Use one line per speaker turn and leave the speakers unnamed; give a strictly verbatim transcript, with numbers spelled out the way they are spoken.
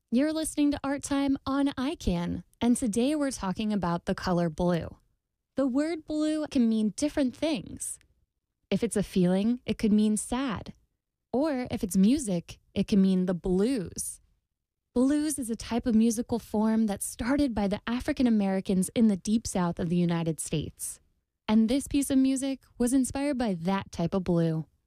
You're listening to Art Time on I CAN, and today we're talking about the color blue. The word blue can mean different things. If it's a feeling, it could mean sad. Or if it's music, it can mean the blues. Blues is a type of musical form that started by the African Americans in the Deep South of the United States. And this piece of music was inspired by that type of blue.